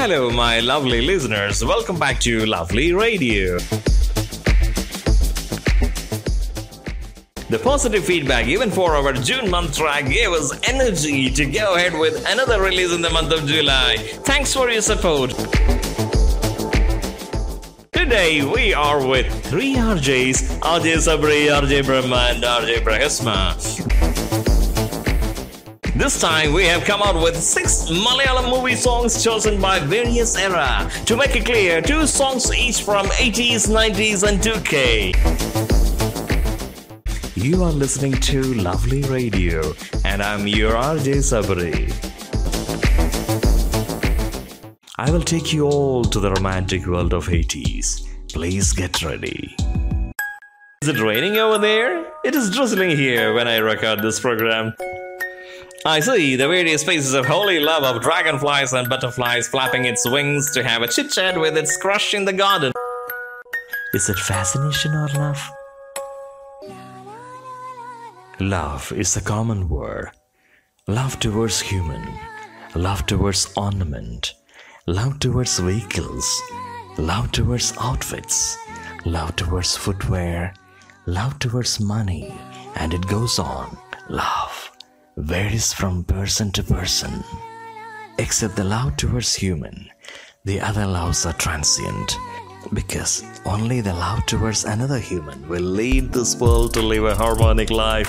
Hello, my lovely listeners. Welcome back to Lovely Radio. The positive feedback given for our June month track gave us energy to go ahead with another release in the month of July. Thanks for your support. Today we are with 3 RJs, RJ Sabri, RJ Brahma and RJ Brahasma. This time we have come out with 6 Malayalam movie songs chosen by various era. To make it clear, 2 songs each from 80s, 90s and 2K. You are listening to Lovely Radio and I'm your RJ Sabri. I will take you all to the romantic world of 80s. Please get ready. Is it raining over there? It is drizzling here when I record this program. I see the various faces of holy love of dragonflies and butterflies flapping its wings to have a chit-chat with its crush in the garden. Is it fascination or love? Love is a common word. Love towards human, love towards ornament, love towards vehicles, love towards outfits, love towards footwear, love towards money, and it goes on. Love varies from person to person. Except the love towards human, the other loves are transient, because only the love towards another human will lead this world to live a harmonic life.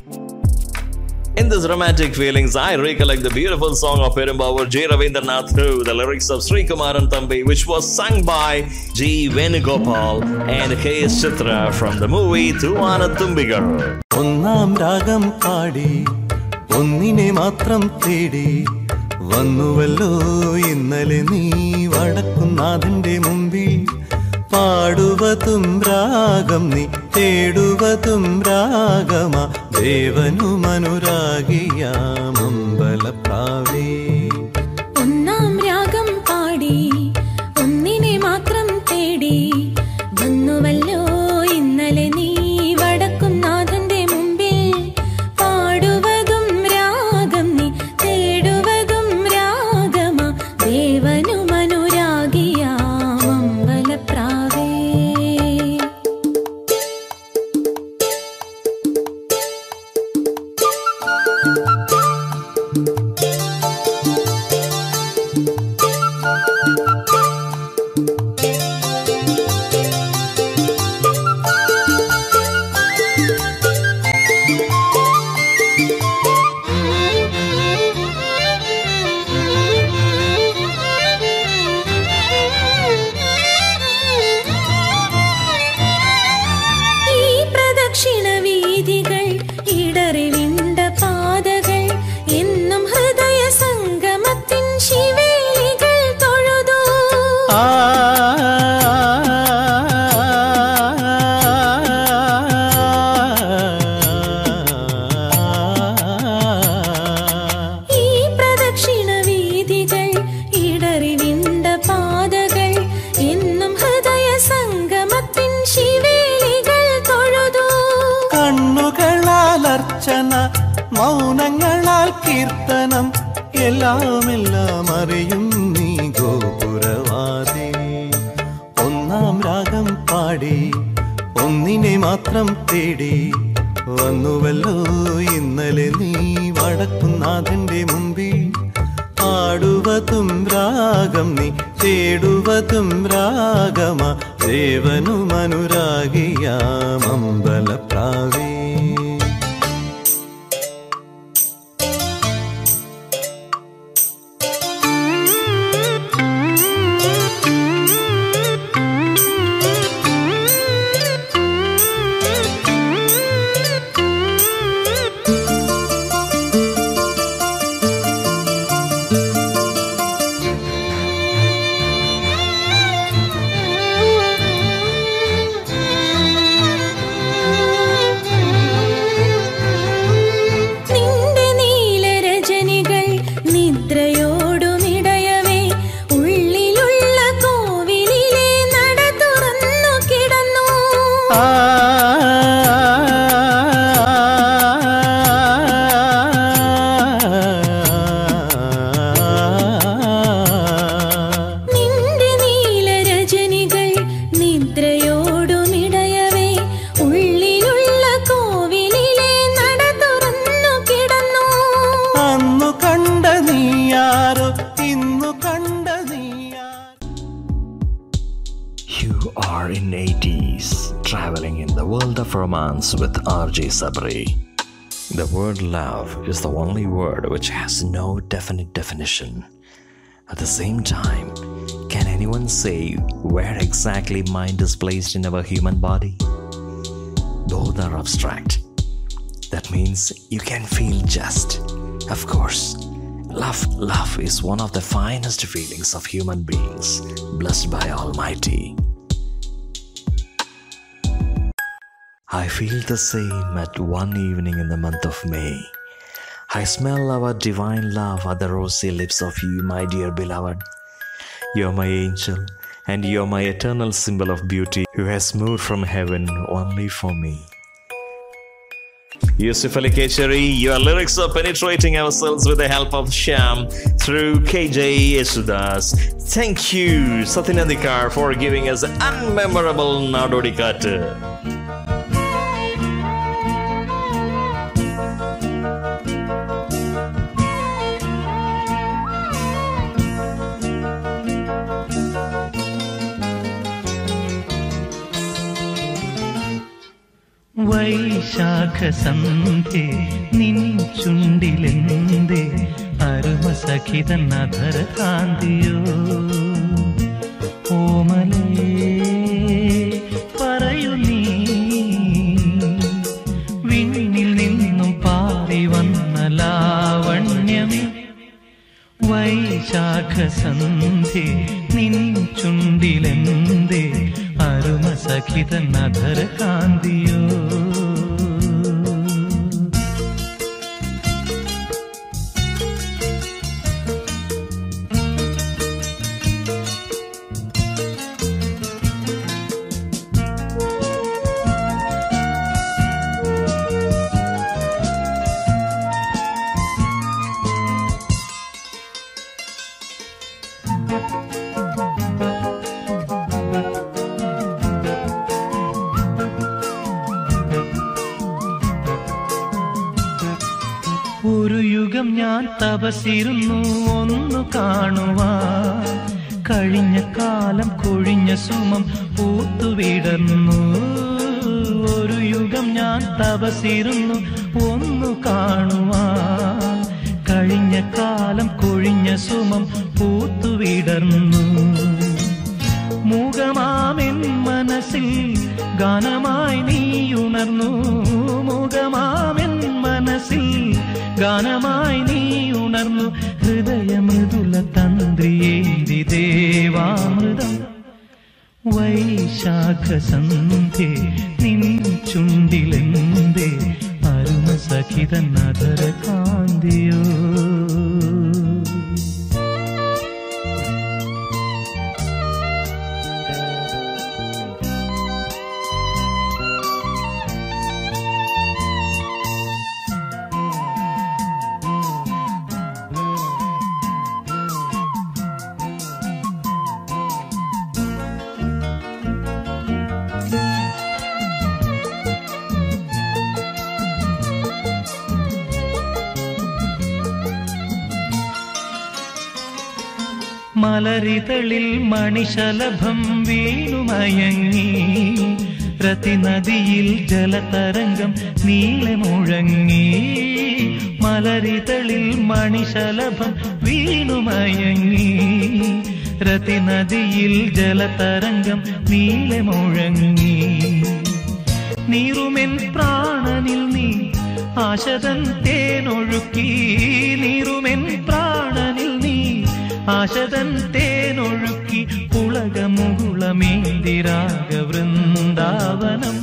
In this romantic feelings, I recollect the beautiful song of Perumbavar J. Ravindranath through the lyrics of Sri Kumaran Thambi, which was sung by G. Venugopal and K.S. Chitra from the movie Thuvana Thumbigal. ഒന്നാം രാഗം പാടി ഒന്നിനെ മാത്രം തേടി വന്നുവല്ലോ ഇന്നലെ നീ വടക്കുന്നാഥന്റെ മുമ്പിൽ പാടുവതും രാഗം നീ തേടുവതും രാഗമാ ദേവനും അനുരാഗിയാമമ്പലപ്രാവേ ഒന്നാം രാഗം പാടി ഒന്നിനെ മാത്രം തേടി വന്നുവല്ലോ ഇന്നലെ നീ വടക്കുന്നാഥന്റെ മുമ്പിൽ പാടുവതും രാഗം നീ തേടുവതും രാഗമാ ദേവനും അനുരാഗിയാമമ്പലപ്രാവേ. മൗനങ്ങളാൽ കീർത്തനം എല്ലാം അറിയും നീ ഗോപുരവാദി. ഒന്നാം രാഗം പാടി ഒന്നിനെ മാത്രം തേടി വന്നുവല്ലോ ഇന്നലെ നീ വടക്കുന്നാഥന്റെ മുമ്പിൽ പാടുവതും രാഗം നീ തേടുവതും രാഗമാ ദേവനും അനുരാഗിയാമമ്പലപ്രാവേ. Romance with RJ Sabri. The word love is the only word which has no definite definition. At the same time, can anyone say where exactly mind is placed in our human body? Both are abstract. That means you can feel just. Of course, love is one of the finest feelings of human beings, blessed by Almighty. I feel the same at one evening in the month of May. I smell our divine love at the rosy lips of you, my dear beloved. You're my angel, and you're my eternal symbol of beauty who has moved from heaven only for me. Yusuf Ali Kecheri, your lyrics are penetrating ourselves with the help of Shyam through KJ Yesudas. Thank you, Satyanandikar, for giving us an unmemorable Nadodi cut. വൈശാഖ സന്ധ്യേ നിൻ ചുണ്ടിലെന്തേ അരുമ സഖിതൻ അധര കാന്തിയോ ഓമലേ പറയൂ നീ വിണ്ണിൽ നിന്നും പാറി വന്ന ലാവണ്യമേ വൈശാഖ സന്ധ്യേ നിൻ ചുണ്ടിലെന്തേ അരുമ സഖിതൻ അധര കാന്തിയോ ഒരു യുഗം ഞാൻ തപസിരുന്നു ഒന്നു കാണുവാൻ കഴിഞ്ഞ കാലം കൊഴിഞ്ഞ സുമം പൂത്തുവിടർന്നു ഒരു യുഗം ഞാൻ തപസിരുന്നു ഒന്നു കാണുവാൻ കഴിഞ്ഞ കാലം കൊഴിഞ്ഞ സുമം പൂത്തുവിടർന്നു മൂകമാമെൻ മനസ്സിൽ ഗാനമായി നീ ഉണർന്നു മൂകമാമെൻ മനസ്സിൽ ഗാനമായി നീ ഉണർന്നു ഹൃദയമൃദുല തന്ത്രിയേന്തി ദേവാമൃതം വൈശാഖ സന്ധ്യേ നിൻ ചുണ്ടിലെന്തേ അരുമ സഖിതൻ അധര കാന്തിയോ മലരിതളിൽ മണിശലഭം വീണുമയങ്ങി രതിനദിയിൽ ജലതരംഗം നീളെ മുഴങ്ങി മലരിതളിൽ മണിശലഭം വീണുമയങ്ങി രതിനദിയിൽ ജലതരംഗം നീളെ മുഴങ്ങി നീറുമെൻ പ്രാണനിൽ നീ ആശതൻ തേനൊഴുക്കി നീറുമെൻ പ്രാണനിൽ നീ ആശതൻ തേനൊഴുക്കി പുളകമുകുളമേന്തിരാഗ വൃന്ദാവനം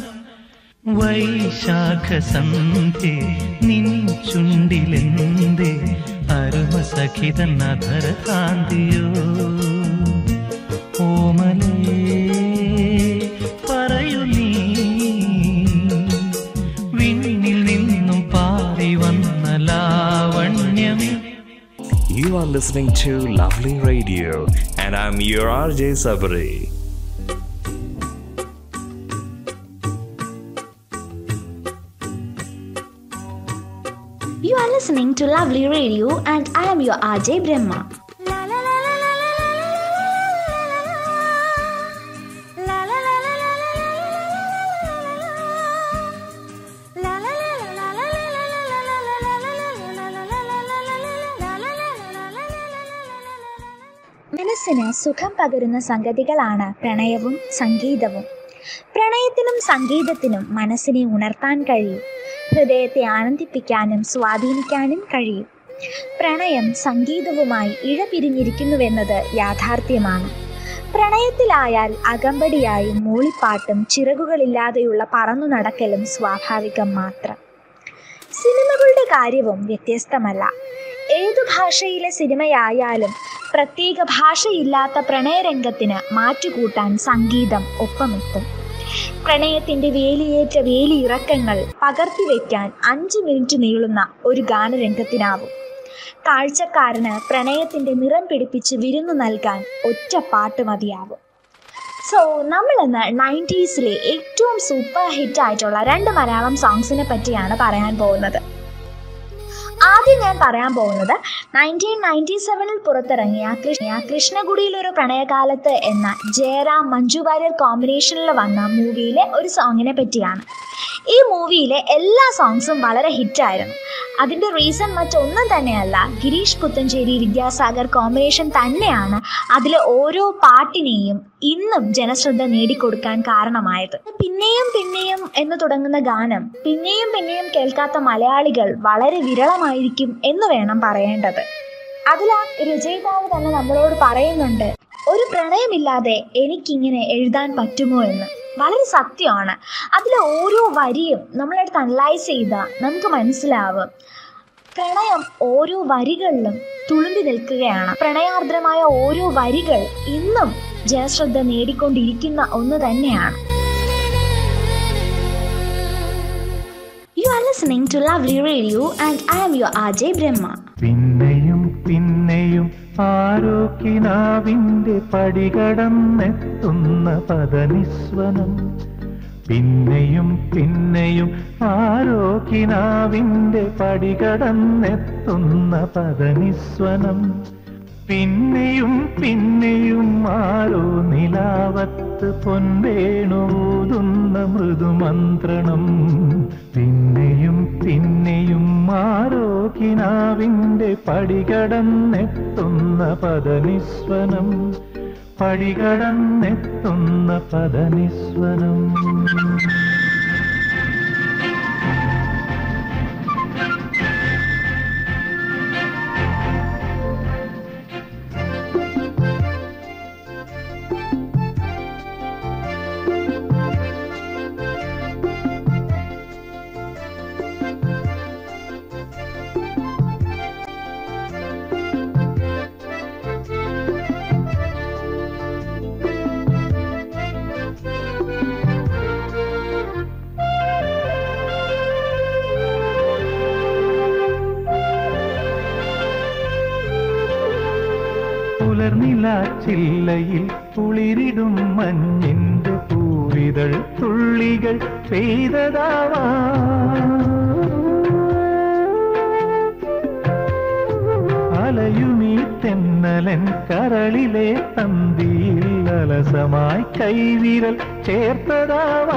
വൈശാഖ സന്ധ്യേ നിൻ ചുണ്ടിലെന്തേ അരുമ സഖിതൻ അധര കാന്തിയോ ഓമലേ പറയൂ നീ വിണ്ണിൽ നിന്നും പാറി വന്ന ലാവണ്യമേ. You are listening to Lovely Radio, and I'm your RJ Sabri. You are listening to Lovely Radio, and I am your RJ Brahma. മനസ്സിന് സുഖം പകരുന്ന സംഗതികളാണ് പ്രണയവും സംഗീതവും. പ്രണയത്തിനും സംഗീതത്തിനും മനസ്സിനെ ഉണർത്താൻ കഴിയും, ഹൃദയത്തെ ആനന്ദിപ്പിക്കാനും സ്വാധീനിക്കാനും കഴിയും. പ്രണയം സംഗീതവുമായി ഇഴപിരിഞ്ഞിരിക്കുന്നുവെന്നത് യാഥാർത്ഥ്യമാണ്. പ്രണയത്തിലായാൽ അകമ്പടിയായും മൂളിപ്പാട്ടും ചിറകുകളില്ലാതെയുള്ള പറന്നു നടക്കലും സ്വാഭാവികം മാത്രം. സിനിമകളുടെ കാര്യവും വ്യത്യസ്തമല്ല. ഏതു ഭാഷയിലെ സിനിമയായാലും പ്രത്യേക ഭാഷയില്ലാത്ത പ്രണയരംഗത്തിന് മാറ്റുകൂട്ടാൻ സംഗീതം ഒപ്പമെത്തും. പ്രണയത്തിൻ്റെ വേലിയേറ്റ വേലിയിറക്കങ്ങൾ പകർത്തിവെക്കാൻ 5 മിനിറ്റ് നീളുന്ന ഒരു ഗാനരംഗത്തിനാവും. കാഴ്ചക്കാരന് പ്രണയത്തിൻ്റെ നിറം പിടിപ്പിച്ച് വിരുന്നു നൽകാൻ ഒറ്റ പാട്ട് മതിയാവും. സോ നമ്മളിന്ന് 90s ഏറ്റവും സൂപ്പർ ഹിറ്റ് ആയിട്ടുള്ള 2 മലയാളം സോങ്സിനെ പറ്റിയാണ് പറയാൻ പോകുന്നത്. ആദ്യം ഞാൻ പറയാൻ പോകുന്നത് 1997 പുറത്തിറങ്ങിയ കൃഷ്ണഗുഡിയിലൊരു പ്രണയകാലത്ത് എന്ന ജയറാം മഞ്ജു വാര്യർ കോമ്പിനേഷനിൽ വന്ന മൂവിയിലെ ഒരു സോങ്ങിനെ പറ്റിയാണ്. ഈ മൂവിയിലെ എല്ലാ സോങ്സും വളരെ ഹിറ്റായിരുന്നു. അതിൻ്റെ റീസൺ മറ്റൊന്നും തന്നെയല്ല, ഗിരീഷ് പുത്തഞ്ചേരി വിദ്യാസാഗർ കോമ്പിനേഷൻ തന്നെയാണ് അതിലെ ഓരോ പാട്ടിനെയും ഇന്നും ജനശ്രദ്ധ നേടിക്കൊടുക്കാൻ കാരണമായത്. പിന്നെയും പിന്നെയും എന്ന് തുടങ്ങുന്ന ഗാനം പിന്നെയും പിന്നെയും കേൾക്കാത്ത മലയാളികൾ വളരെ വിരളമായിരിക്കും എന്ന് വേണം പറയേണ്ടത്. അതിൽ ആ രചയിതാവ് തന്നെ നമ്മളോട് പറയുന്നുണ്ട്, ഒരു പ്രണയമില്ലാതെ എനിക്കിങ്ങനെ എഴുതാൻ പറ്റുമോ എന്ന്. വളരെ സത്യമാണ്. അതിലെ ഓരോ വരിയും നമ്മളെടുത്ത് അനലൈസ് ചെയ്താൽ നമുക്ക് മനസ്സിലാവും, പ്രണയം ഓരോ വരികളിലും തുളുമ്പി നിൽക്കുകയാണ്. പ്രണയാർദ്രമായ ഓരോ വരികൾ ഇന്നും ജനശ്രദ്ധ നേടിക്കൊണ്ടിരിക്കുന്ന ഒന്ന് തന്നെയാണ്. You are listening to Lovely Radio and I am your RJ Brahma. പിന്നെയും പിന്നെയും ആരോക്കിനാവിൻ്റെ പടികടന്നെത്തുന്ന പദനിസ്വനം, പിന്നെയും പിന്നെയും ആരോക്കിനാവിൻ്റെ പടികടന്നെത്തുന്ന പദനിസ്വനം, പിന്നെയും പിന്നെയും ആരോ നിലാവത്ത് പൊൻവേണൂതുന്ന മൃദുമന്ത്രണം, പിന്നെയും പിന്നെയും ആരോ കിനാവിൻ്റെ പടികടന്നെത്തുന്ന പദനിസ്വനം, പടികടന്നെത്തുന്ന പദനിസ്വനം. പുലർനിലാച്ചില്ലയിൽ കുളിരിടും മഞ്ഞിൻ്റെ പൂവിതൾ തുള്ളികൾ പെയ്തതാവാ, അലയുമീ തെന്നലൻ കരളിലെ തന്തിയിൽ അലസമായി കൈവിരൽ ചേർത്തതാവാ,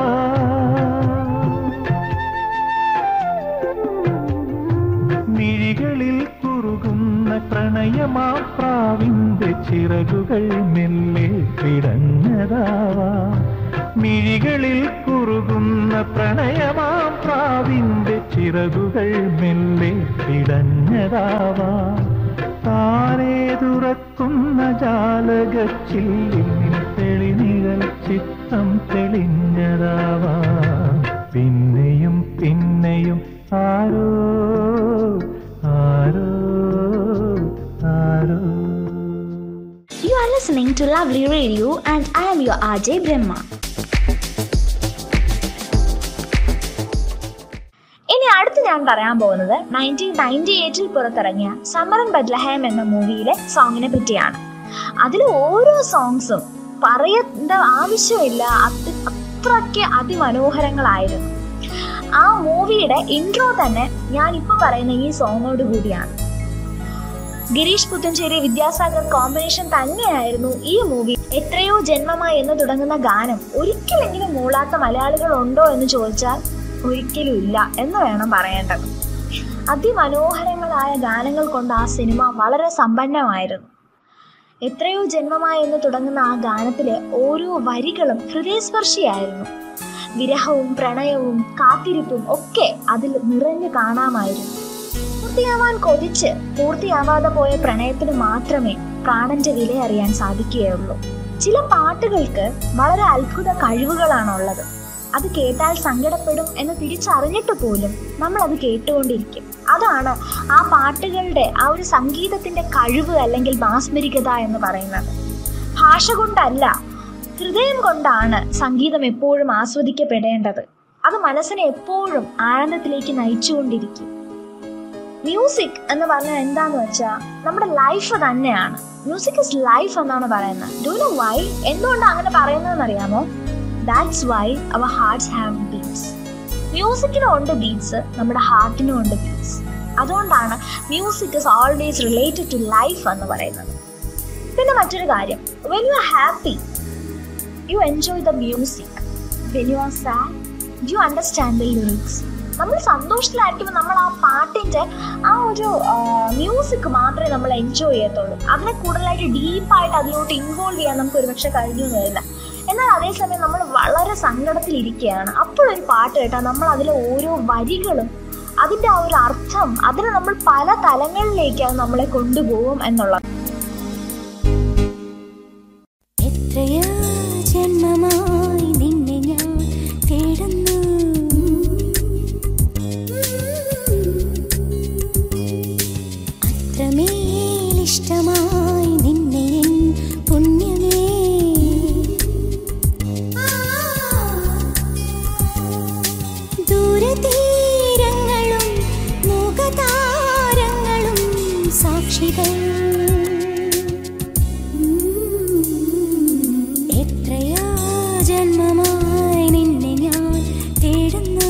മിഴികളിൽ കുറുകുന്ന പ്രണയമാ പ്രാവിൻ്റെ ചിറകുകൾ മെല്ലെ പിടഞ്ഞതാവാ, മിഴികളിൽ കുറുകുന്ന പ്രണയമാ പ്രാവിൻ്റെ ചിറകുകൾ മെല്ലെ പിടഞ്ഞതാവാ, താരേ തുറക്കുന്ന ജാലകച്ചില്ലിൽ തെളിനിഴൽ ചിത്തം തെളിഞ്ഞതാവാ, പിന്നെയും പിന്നെയും ആരോ ആരോ ആരോ. You are listening to Lovely Radio and I am your RJ Brahma. ഇനി അടുത്ത് ഞാൻ പറയാൻ പോകുന്നത് 1998 പുറത്തിറങ്ങിയ സമരൻ ബദ്ലഹേം എന്ന മൂവിയിലെ സോങ്ങിനെ പറ്റിയാണ്. അതിൽ ഓരോ സോങ്സും പറയേണ്ട ആവശ്യമില്ല, അത്രയ്ക്ക് അതിമനോഹരങ്ങളായിരുന്നു. ആ മൂവിയുടെ ഇൻട്രോ തന്നെ ഞാൻ ഇപ്പോൾ പറയുന്ന ഈ സോങ്ങോട് കൂടിയാണ്. ഗിരീഷ് പുത്തഞ്ചേരി വിദ്യാസാഗർ കോമ്പിനേഷൻ തന്നെയായിരുന്നു ഈ മൂവി. എത്രയോ ജന്മമായി എന്ന് തുടങ്ങുന്ന ഗാനം ഒരിക്കലെങ്കിലും മൂളാത്ത മലയാളികൾ ഉണ്ടോ എന്ന് ചോദിച്ചാൽ ഒരിക്കലും ഇല്ല എന്ന് വേണം പറയേണ്ടത്. അതിമനോഹരങ്ങളായ ഗാനങ്ങൾ കൊണ്ട് ആ സിനിമ വളരെ സമ്പന്നമായിരുന്നു. എത്രയോ ജന്മമായി എന്ന് തുടങ്ങുന്ന ആ ഗാനത്തിലെ ഓരോ വരികളും ഹൃദയസ്പർശിയായിരുന്നു. വിരഹവും പ്രണയവും കാത്തിരിപ്പും ഒക്കെ അതിൽ നിറഞ്ഞു കാണാമായിരുന്നു. പൂർത്തിയാവാൻ കൊതിച്ച് പൂർത്തിയാവാതെ പോയ പ്രണയത്തിന് മാത്രമേ പ്രാണന്റെ വില അറിയാൻ സാധിക്കുകയുള്ളൂ. ചില പാട്ടുകൾക്ക് വളരെ അത്ഭുത കഴിവുകളാണുള്ളത്. അത് കേട്ടാൽ സങ്കടപ്പെടും എന്ന് തിരിച്ചറിഞ്ഞിട്ട് പോലും നമ്മൾ അത് കേട്ടുകൊണ്ടിരിക്കും. അതാണ് ആ പാട്ടുകളുടെ ആ ഒരു സംഗീതത്തിന്റെ കഴിവ് അല്ലെങ്കിൽ മാസ്മരികത എന്ന് പറയുന്നത്. ഭാഷ കൊണ്ടല്ല, ഹൃദയം കൊണ്ടാണ് സംഗീതം എപ്പോഴും ആസ്വദിക്കപ്പെടേണ്ടത്. അത് മനസ്സിനെ എപ്പോഴും ആനന്ദത്തിലേക്ക് നയിച്ചുകൊണ്ടിരിക്കും. മ്യൂസിക് എന്ന് പറഞ്ഞാൽ എന്താന്ന് വെച്ചാൽ നമ്മുടെ ലൈഫ് തന്നെയാണ്. മ്യൂസിക് ഇസ് ലൈഫ് എന്നാണ് പറയുന്നത്. Do you know why? എന്തുകൊണ്ടാണ് അങ്ങനെ പറയുന്നതെന്ന് അറിയാമോ? ദാറ്റ്സ് വൈ അവർ ഹാർട്ട്സ് ഹാവ് ബീറ്റ്സ്. മ്യൂസിക്കിനും ഉണ്ട് ബീറ്റ്സ്, നമ്മുടെ ഹാർട്ടിനും ഉണ്ട് ബീറ്റ്സ്. അതുകൊണ്ടാണ് music is always related to life എന്ന് പറയുന്നത്. പിന്നെ മറ്റൊരു കാര്യം, when you are happy you enjoy the music. When you are sad you understand the lyrics. നമ്മൾ സന്തോഷത്തിലായിരിക്കുമ്പോൾ നമ്മൾ ആ പാട്ടിൻ്റെ ആ ഒരു മ്യൂസിക് മാത്രമേ നമ്മൾ എൻജോയ് ചെയ്യത്തുള്ളൂ. അതിനെ കൂടുതലായിട്ട് ഡീപ്പായിട്ട് അതിലോട്ട് ഇൻവോൾവ് ചെയ്യാൻ നമുക്ക് ഒരുപക്ഷെ കഴിഞ്ഞു വരില്ല. എന്നാൽ അതേസമയം നമ്മൾ വളരെ സങ്കടത്തിലിരിക്കുകയാണ്, അപ്പോഴൊരു പാട്ട് കേട്ടാൽ നമ്മൾ അതിലെ ഓരോ വരികളും അതിൻ്റെ ആ ഒരു അർത്ഥം അതിന് നമ്മൾ പല തലങ്ങളിലേക്ക് അത് നമ്മളെ കൊണ്ടുപോകും എന്നുള്ളത്. എത്രയോ ജന്മമായി നിന്നെ ഞാൻ തേടുന്നു, അത്രമേലിഷ്ടമായി നിന്നെ എൻ പുണ്യമേ. ദൂരതീരങ്ങളും മുഖതാരങ്ങളും സാക്ഷികൾ. എത്രയോ ജന്മമായി നിന്നെ ഞാൻ തേടുന്നു.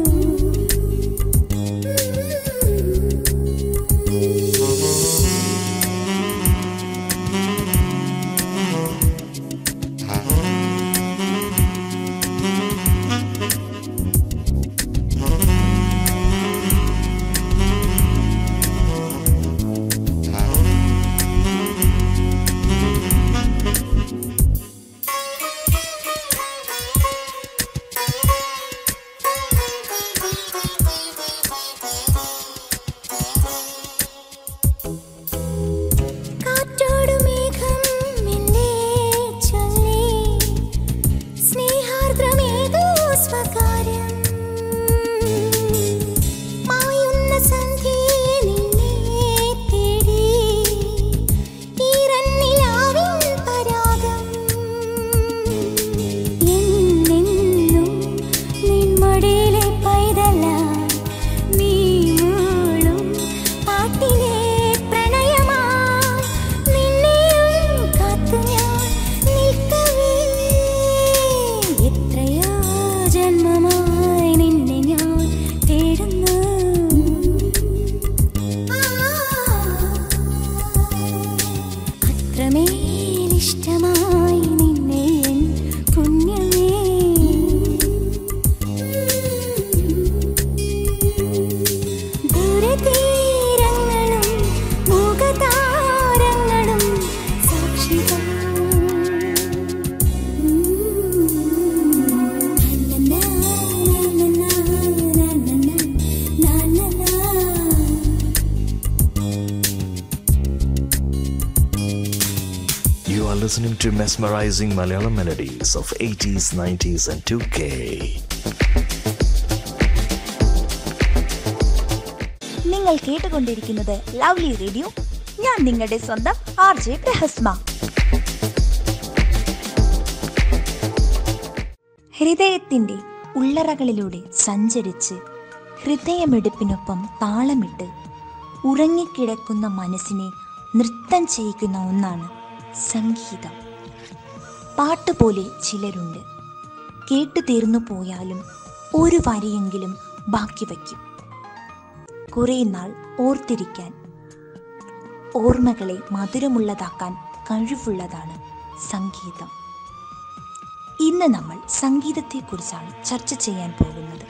Listening to mesmerizing Malayalam melodies of 80s, 90s and 2K. നിങ്ങൾ കേട്ടുകൊണ്ടിരിക്കുന്നത് ലവ്ലി റേഡിയോ. ഞാൻ നിങ്ങളുടെ സ്വന്തം RJ പ്രഹസ്മ. ഹൃദയത്തിന്റെ ഉള്ളറകളിലൂടെ സഞ്ചരിച്ച് ഹൃദയമെടുപ്പിനൊപ്പം താളമിട്ട് ഉറങ്ങിക്കിടക്കുന്ന മനസ്സിനെ നൃത്തം ചെയ്യിക്കുന്ന ഒന്നാണ് സംഗീതം. പാട്ടുപോലെ ചിലരുണ്ട്, കേട്ടു തീർന്നു പോയാലും ഒരു വരിയെങ്കിലും ബാക്കി വയ്ക്കും. കുറേ നാൾ ഓർത്തിരിക്കാൻ, ഓർമ്മകളെ മധുരമുള്ളതാക്കാൻ കഴിവുള്ളതാണ് സംഗീതം. ഇന്ന് നമ്മൾ സംഗീതത്തെക്കുറിച്ചാണ് ചർച്ച ചെയ്യാൻ പോകുന്നത്.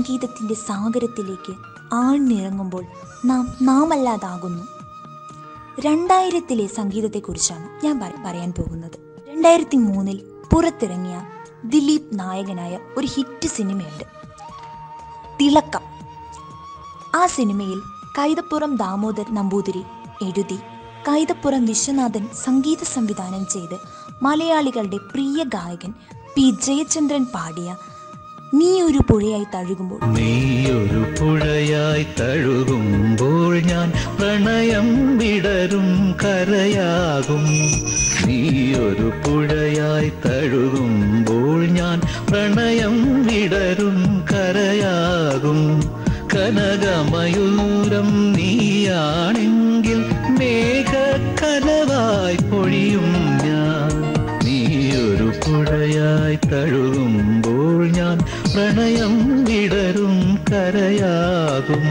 സംഗീതത്തിൻ്റെ സാഗരത്തിലേക്ക് ആഴ്ന്നിറങ്ങുമ്പോൾ നാം നാമല്ലാതാകുന്നു. 2000-ലെ സംഗീതത്തെക്കുറിച്ചാണ് ഞാൻ പറയാൻ പോകുന്നത്. 2003 പുറത്തിറങ്ങിയ ദിലീപ് നായകനായ ഒരു ഹിറ്റ് സിനിമയുണ്ട്, തിളക്കം. ആ സിനിമയിൽ കൈതപ്പുറം ദാമോദർ നമ്പൂതിരി എഴുതി കൈതപ്പുറം വിശ്വനാഥൻ സംഗീത സംവിധാനം ചെയ്ത് മലയാളികളുടെ പ്രിയ ഗായകൻ പി ജയചന്ദ്രൻ പാടിയ നീ ഒരു പുഴയായി തഴുകുമ്പോൾ. നീയൊരു പുഴയായി തഴുകുമ്പോൾ ഞാൻ പ്രണയം വിടരും കരയാകും. നീയൊരു പുഴയായി തഴുകുമ്പോൾ ഞാൻ പ്രണയം വിടരും കരയാകും. കനകമയൂരം നീയാണെങ്കിൽ മേഘക്കനവായി പൊഴിയും ഞാൻ. നീയൊരു പുഴയായി തഴുകുമ്പോൾ ഞാൻ പ്രണയം വിടരും കരയാകും.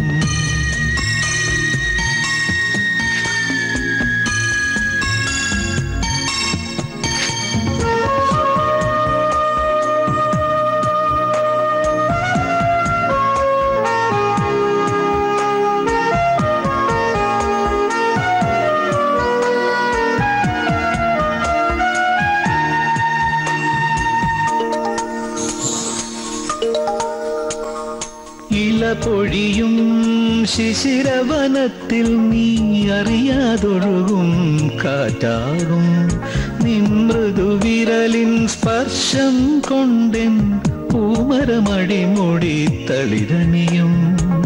പൊഴിയും ശിശിരവനത്തിൽ നീ അറിയാതൊഴുകും കാറ്റാകും. നിൻ മൃദുവിരലിൻ സ്പർശം കൊണ്ടെൻ പൂമരമടിമുടി തളിരണിയും.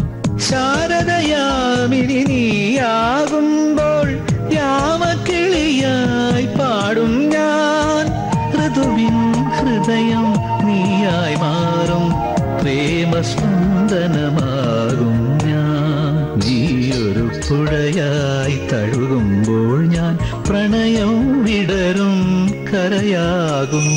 ശാരദയാമിനി നീയാകുമ്പോൾ യാമക്കിളിയായി പാടും ഞാൻ. ഋതുവിൻ ഹൃദയം നീയായി മാറും പ്രേമസ്പന്ദനമാകും ഞാൻ. നീയൊരു പുഴയായി തഴുകുമ്പോൾ ഞാൻ പ്രണയം വിടരും കരയാകും.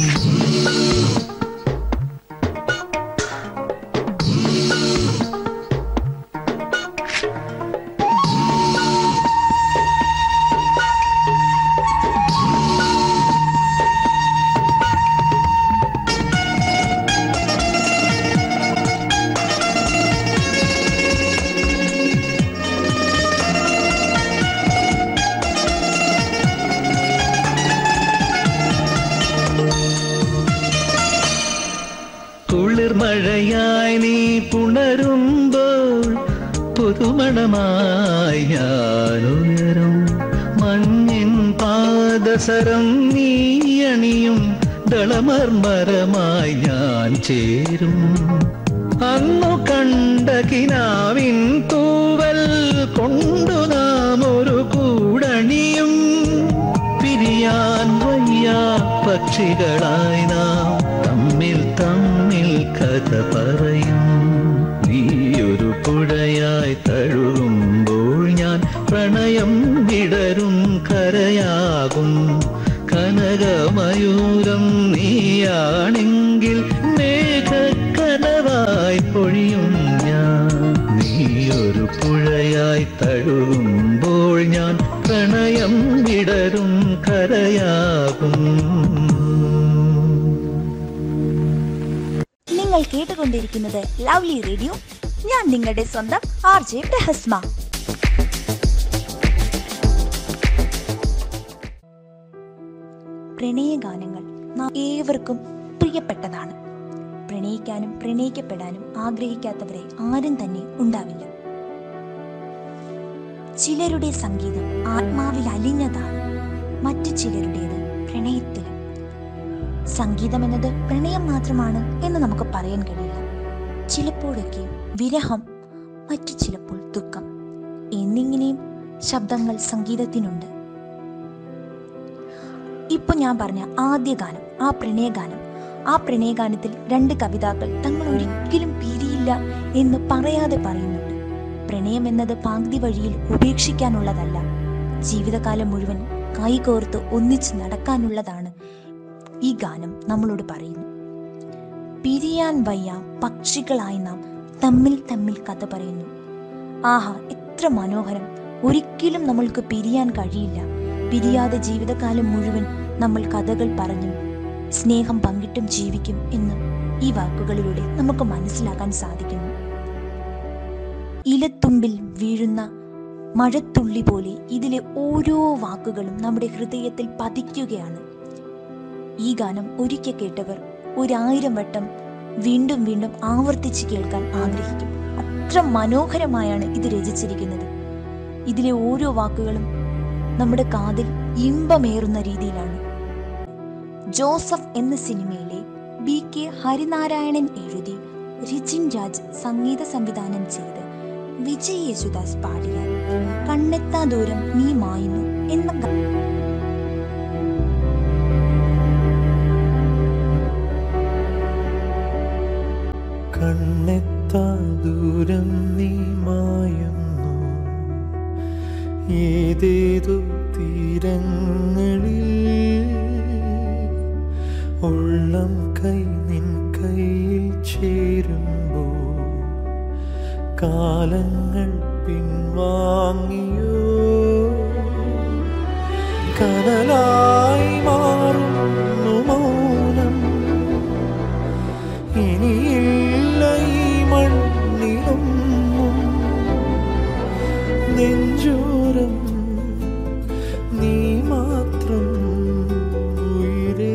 മഴയായി നീ പുണരുമ്പോൾ പുതുമണമായി ഞാനുയരും. മഞ്ഞിൻ പാദസരം നീ അണിയും ദളമർമരമായി ഞാൻ ചേരും. അന്നു കണ്ട കിനാവിൻ തൂവൽ കൊണ്ടു നാം ഒരു കൂടണിയും. പിരിയാൻ വയ്യാ പക്ഷികളായി നാം തമ്മിൽ തമ്മിൽ കഥ പറയും. നീയൊരു പുഴയായി തഴുകുമ്പോൾ ഞാൻ പ്രണയം വിടരും കരയാകും. കനകമയൂരം നീയാണെങ്കിൽ മേഘക്കനവായി പൊഴിയും ഞാൻ. നീയൊരു പുഴയായി തഴുകുമ്പോൾ ഞാൻ പ്രണയം വിടരും കരയാകും. നിങ്ങൾ കേട്ടുകൊണ്ടിരിക്കുന്നത് ലവ്ലി റേഡിയോ. ഞാൻ നിങ്ങളുടെ സ്വന്തം RJ പ്രഹസ്മ. പ്രണയഗാനങ്ങൾ നാം ഏവർക്കും പ്രിയപ്പെട്ടതാണ്. പ്രണയിക്കാനും പ്രണയിക്കപ്പെടാനും ആഗ്രഹിക്കാത്തവരെ ആരും തന്നെ ഉണ്ടാവില്ല. ചിലരുടെ സംഗീതം ആത്മാവിൽ അലിഞ്ഞതാണ്, മറ്റു ചിലരുടേത് പ്രണയത്തിലും. സംഗീതം എന്നത് പ്രണയം മാത്രമാണ് എന്ന് നമുക്ക് പറയാൻ കഴിയില്ല. ചിലപ്പോഴൊക്കെ വിരഹം, മറ്റു ചിലപ്പോൾ ദുഃഖം എന്നിങ്ങനെയും ശബ്ദങ്ങൾ സംഗീതത്തിനുണ്ട്. ഇപ്പൊ ഞാൻ പറഞ്ഞ ആദ്യ ഗാനം, ആ പ്രണയഗാനത്തിൽ 2 കവിതാക്കൾ തങ്ങൾ ഒരിക്കലും പിരിയില്ല എന്ന് പറയാതെ പറയുന്നുണ്ട്. പ്രണയം എന്നത് പാങ്ക്തി വഴിയിൽ ഉപേക്ഷിക്കാനുള്ളതല്ല, ജീവിതകാലം മുഴുവൻ കൈകോർത്ത് ഒന്നിച്ച് നടക്കാനുള്ളതാണ് ഈ ഗാനം നമ്മളോട് പറയുന്നു. പിരിയാൻ വയ്യ പക്ഷികളായി നാം തമ്മിൽ തമ്മിൽ കഥ പറയുന്നു. ആഹാ, എത്ര മനോഹരം! ഒരിക്കലും നമ്മൾക്ക് പിരിയാൻ കഴിയില്ല. പിരിയാതെ ജീവിതകാലം മുഴുവൻ നമ്മൾ കഥകൾ പറഞ്ഞും സ്നേഹം പങ്കിട്ടും ജീവിക്കും എന്ന് ഈ വാക്കുകളിലൂടെ നമുക്ക് മനസ്സിലാക്കാൻ സാധിക്കുന്നു. ഇലത്തുമ്പിൽ വീഴുന്ന മഴത്തുള്ളി പോലെ ഇതിലെ ഓരോ വാക്കുകളും നമ്മുടെ ഹൃദയത്തിൽ പതിക്കുകയാണ്. ഈ ഗാനം ഒരിക്കൽ കേട്ടവർ 1000 വട്ടം വീണ്ടും വീണ്ടും ആവർത്തിച്ച് കേൾക്കാൻ ആഗ്രഹിക്കും. അത്ര മനോഹരമായാണ് ഇത് രചിച്ചിരിക്കുന്നത്. ഇതിലെ ഓരോ വാക്കുകളും നമ്മുടെ കാതിൽ ഇമ്പമേറുന്ന രീതിയിലാണ്. ജോസഫ് എന്ന സിനിമയിലെ BK ഹരിനാരായണൻ എഴുതി റിജിൻ രാജ് സംഗീത സംവിധാനം ചെയ്ത് വിജയ് യേശുദാസ് പാടിയ കണ്ണെത്താ ദൂരം നീ മായുന്നു എന്ന കണ്ണെത്താ ദൂരം നീ മായുന്നു ഏതേതു തീരങ്ങളിൽ ഉള്ളം കൈ നിൻ കയ്യിൽ ചേരുമ്പോൾ കാലങ്ങൾ പിൻവാങ്ങിയോ കനലായി മാറുന്നു മൗനം ഇനിയില്ല ഈ മണ്ണിലൊന്നും നെഞ്ചോരം നീ മാത്രം ഉയിരേ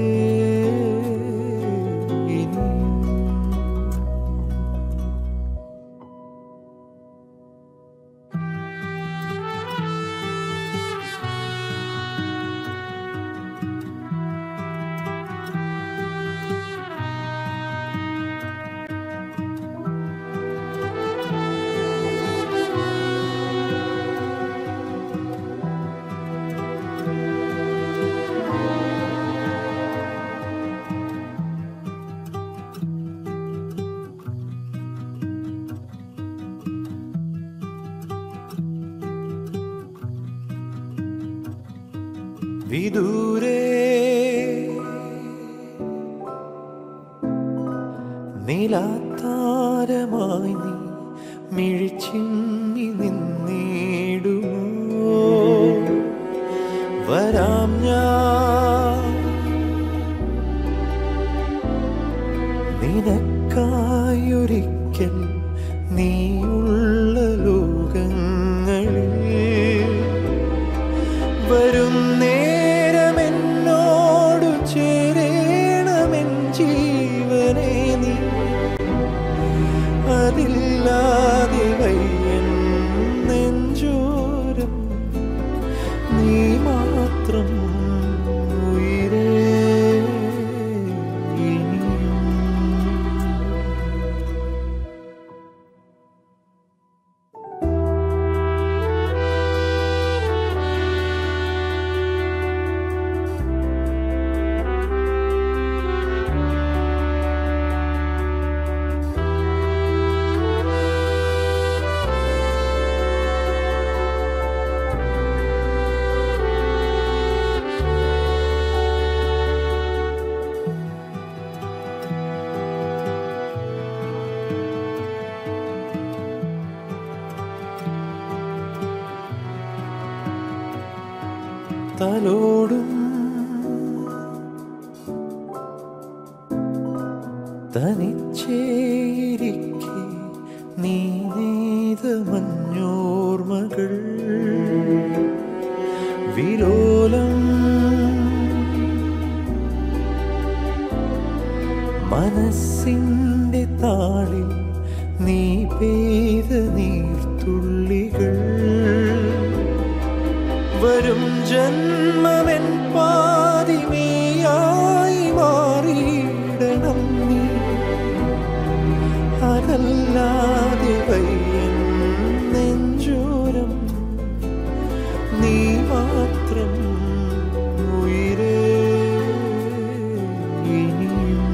വിദൂരേ നീലാത്താരമായി നീ മിഴിച്ചിങ്ങി നിന്നിടുമോ വരാം ഞാൻ നിനക്കായൊരിക്കൽ നീയുള്ള ലോകങ്ങളിൽ വരും നേരമെന്നോടു ചേരേണമെൻ ജീവനെ നീ അതില്ലാതെ വയ്യൻ നെഞ്ചോരം നീ മാത്രം ഉയിരേ ഇനിയും തലോടും തനിച്ചേരിക്കെ നീ നെയ്ത മഞ്ഞോർമകൾ വിലോലം മനസ്സിൻ്റെ താളിൽ നീ പെയ്ത നീർത്തുള്ളികൾ വരും ജന്മമെൻ പാതിമേയായി മാറിയിടണം നീ അതല്ലാതെ വയ്യൻ നെഞ്ചോരം നീ മാത്രം ഉയിരേ ഇനിയും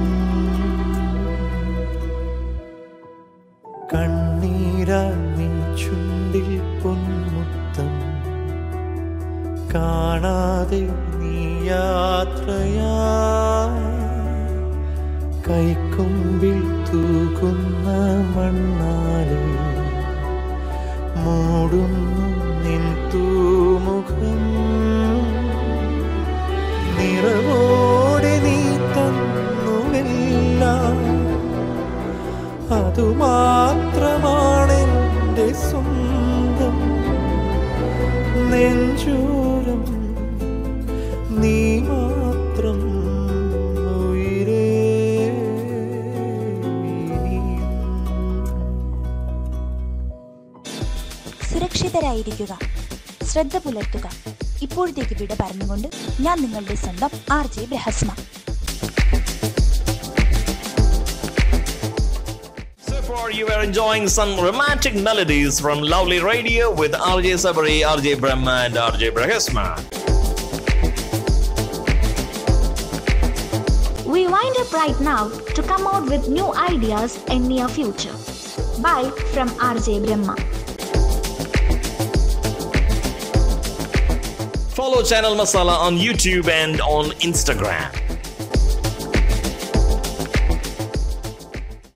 കണ്ണീരാ നീ ചുണ്ടിൽ പൊന്മുത്തം കാണാതെ നീ യാത്രയാ കൈക്കൊമ്പിൽ തൂക്കുന്ന മണ്ണാലെ മൂടുന്നു നിൻ തൂമുഖം നിറവോടെ നീ തന്നുവെല്ലാം അതുമാത്രമാണെൻ്റെ സ്വന്തം നെഞ്ചോരം നീ മാത്രം ഉയിരേ സുരക്ഷിതരായിരിക്കുക, ശ്രദ്ധ പുലർത്തുക. ഇപ്പോഴത്തേക്ക് വിട പറഞ്ഞുകൊണ്ട് ഞാൻ നിങ്ങളുടെ സ്വന്തം RJ ബ്രഹസ്മ. So far you are enjoying some romantic melodies from Lovely Radio with RJ Sabari, RJ Brahma and RJ Brahasma. We wind up right now to come out with new ideas in near future. Bye from RJ Brahma. Follow Channel Masala on YouTube and on Instagram.